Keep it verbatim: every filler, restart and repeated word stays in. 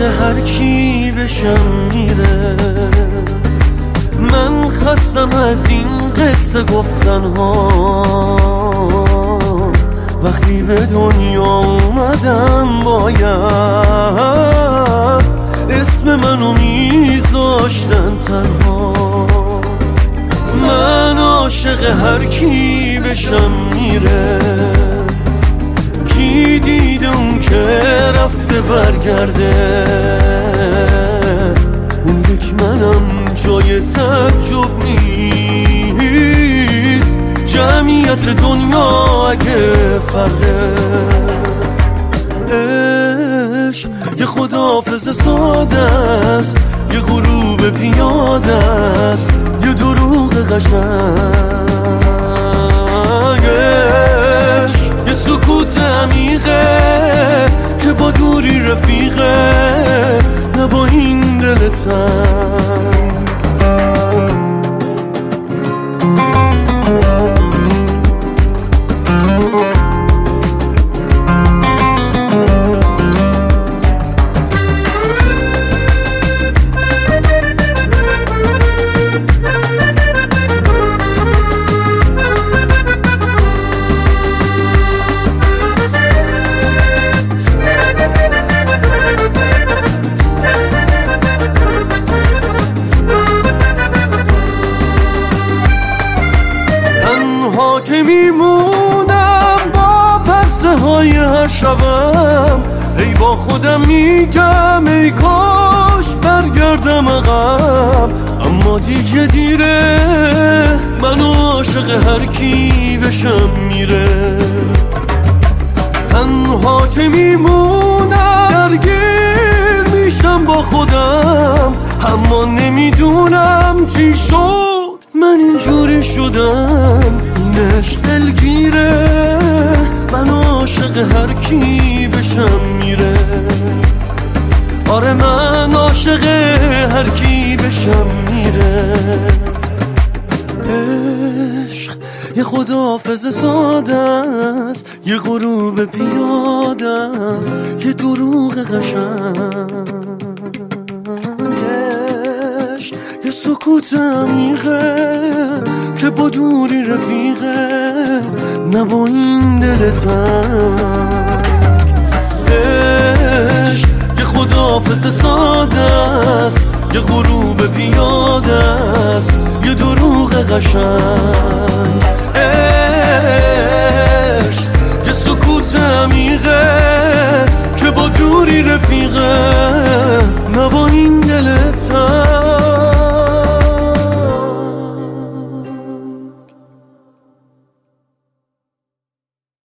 هر کی بشم میره. من خستم از این قصه گفتن ها، وقتی به دنیا اومدم باید اسم منو میذاشتن تنها. من عاشق هر کی بشم میره، کی دیده اون که رفته برگرده. اون یک منم جای تعجب نیست، جمعیت دنیا اگه فرده. عشق یه خداحافظ ساده است، یه غروب پیاده است، یه دروغ قشنگش، یه سکوت عمیقه که با دوری رفیقه، نه با این دل تنگ. که میمونم با پرسه های هر شبم، ای با خودم میگم ای کاش برگردم عقب. اما دیگه دیره، من عاشق هر کی بشم میره. تنها که میمونم درگیر میشم با خودم، اما نمیدونم چی شد من اینجوری شدم. این عشق دلگیره، من عاشق هر کی بشم میره. آره من عاشق هر کی بشم میره. عشق یه خداحافظ ساده است، یه غروب پیاده است، یه دروغ قشنگش، یه سکوت عمیقه که با دوری رفیقه، نه با این دل تنگ. عشق یه خداحافظ ساده است، یه غروب پیاده است، یه دروغ قشنگ. عشق یه سکوت عمیقه که با دوری رفیقه، نه با این دل تنگ.